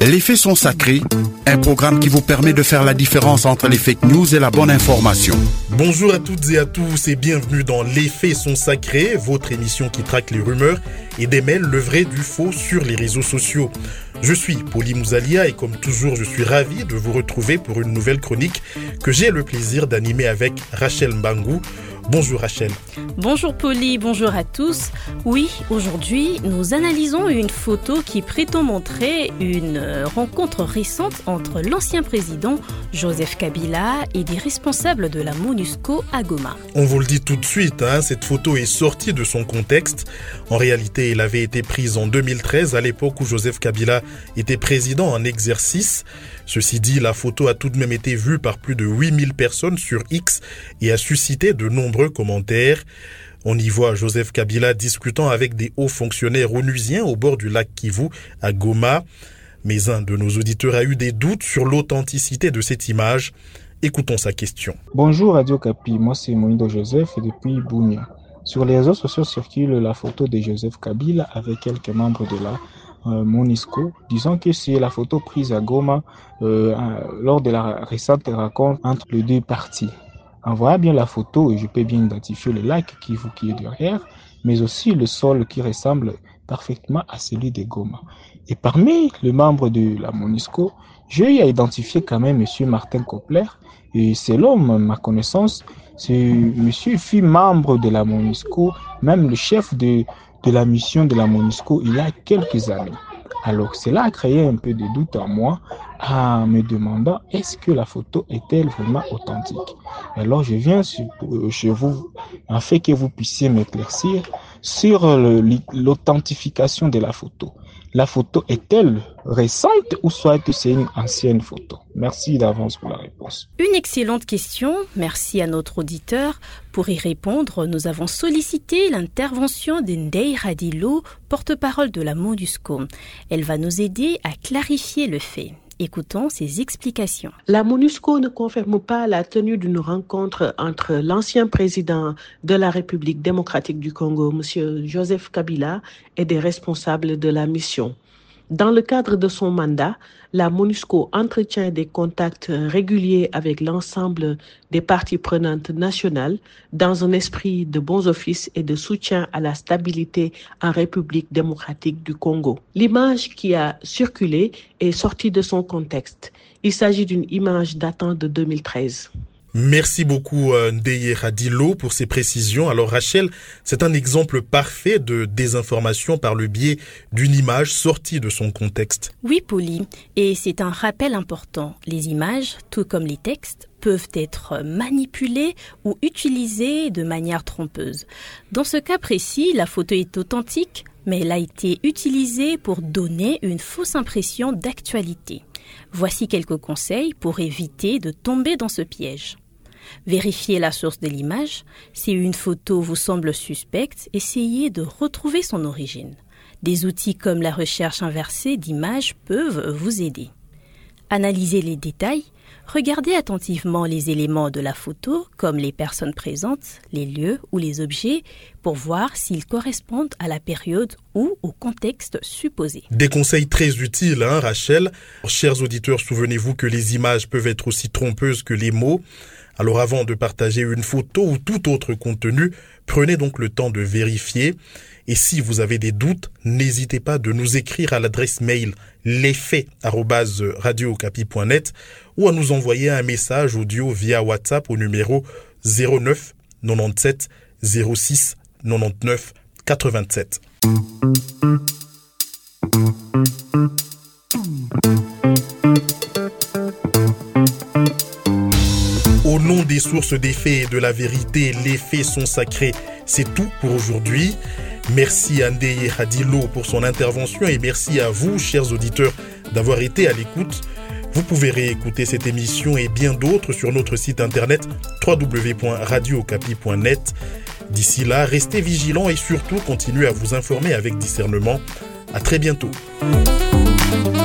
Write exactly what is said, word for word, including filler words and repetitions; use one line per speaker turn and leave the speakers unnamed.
Les faits sont sacrés, un programme qui vous permet de faire la différence entre les fake news et la bonne information.
Bonjour à toutes et à tous et bienvenue dans Les faits sont sacrés, votre émission qui traque les rumeurs et démêle le vrai du faux sur les réseaux sociaux. Je suis Poli Mouzalia et comme toujours, je suis ravi de vous retrouver pour une nouvelle chronique que j'ai le plaisir d'animer avec Rachel Mbangou. Bonjour Rachel.
Bonjour Poli, bonjour à tous. Oui, aujourd'hui, nous analysons une photo qui prétend montrer une rencontre récente entre l'ancien président Joseph Kabila et des responsables de la MONUSCO à Goma.
On vous le dit tout de suite, hein, cette photo est sortie de son contexte. En réalité, elle avait été prise en deux mille treize, à l'époque où Joseph Kabila était président en exercice. Ceci dit, la photo a tout de même été vue par plus de huit mille personnes sur X et a suscité de nombreux commentaires. On y voit Joseph Kabila discutant avec des hauts fonctionnaires onusiens au bord du lac Kivu à Goma. Mais un de nos auditeurs a eu des doutes sur l'authenticité de cette image. Écoutons sa question.
Bonjour Radio Kapi, moi c'est Moïdo Joseph depuis Bunia. Sur les réseaux sociaux circule la photo de Joseph Kabila avec quelques membres de la Euh, MONUSCO, disons que c'est la photo prise à Goma euh, lors de la récente rencontre entre les deux parties. En voyant bien la photo, je peux bien identifier le lac Kivu qui est derrière, mais aussi le sol qui ressemble parfaitement à celui de Goma. Et parmi les membres de la MONUSCO, j'ai identifié quand même M. Martin Kobler, et selon ma connaissance, ce monsieur fut membre de la MONUSCO, même le chef de de la mission de la MONUSCO il y a quelques années. Alors cela a créé un peu de doute en moi en me demandant est-ce que la photo est-elle vraiment authentique. Alors je viens chez vous afin que vous puissiez m'éclaircir sur le, l'authentification de la photo. La photo est-elle récente ou soit que c'est une ancienne photo? Merci d'avance pour la réponse.
Une excellente question. Merci à notre auditeur. Pour y répondre, nous avons sollicité l'intervention de Ndeye Radilo, porte-parole de la MONUSCO. Elle va nous aider à clarifier le fait. Écoutons ses explications.
La MONUSCO ne confirme pas la tenue d'une rencontre entre l'ancien président de la République démocratique du Congo, M. Joseph Kabila, et des responsables de la mission. Dans le cadre de son mandat, la MONUSCO entretient des contacts réguliers avec l'ensemble des parties prenantes nationales dans un esprit de bons offices et de soutien à la stabilité en République démocratique du Congo. L'image qui a circulé est sortie de son contexte. Il s'agit d'une image datant de deux mille treize.
Merci beaucoup Ndeye Radilo pour ces précisions. Alors Rachel, c'est un exemple parfait de désinformation par le biais d'une image sortie de son contexte.
Oui Poli, et c'est un rappel important. Les images, tout comme les textes, peuvent être manipulées ou utilisées de manière trompeuse. Dans ce cas précis, la photo est authentique, mais elle a été utilisée pour donner une fausse impression d'actualité. Voici quelques conseils pour éviter de tomber dans ce piège. Vérifiez la source de l'image. Si une photo vous semble suspecte, essayez de retrouver son origine. Des outils comme la recherche inversée d'images peuvent vous aider. Analysez les détails. Regardez attentivement les éléments de la photo, comme les personnes présentes, les lieux ou les objets, pour voir s'ils correspondent à la période ou au contexte supposé.
Des conseils très utiles, hein, Rachel. Chers auditeurs, souvenez-vous que les images peuvent être aussi trompeuses que les mots. Alors avant de partager une photo ou tout autre contenu, prenez donc le temps de vérifier. Et si vous avez des doutes, n'hésitez pas de nous écrire à l'adresse mail lesfaits arobase radio okapi point net ou à nous envoyer un message audio via WhatsApp au numéro zéro neuf quatre-vingt-dix-sept zéro six quatre-vingt-dix-neuf quatre-vingt-sept. Au nom des sources des faits et de la vérité, les faits sont sacrés. C'est tout pour aujourd'hui. Merci à Ndeye Radilo pour son intervention et merci à vous, chers auditeurs, d'avoir été à l'écoute. Vous pouvez réécouter cette émission et bien d'autres sur notre site internet w w w point radio okapi point net. D'ici là, restez vigilants et surtout continuez à vous informer avec discernement. À très bientôt.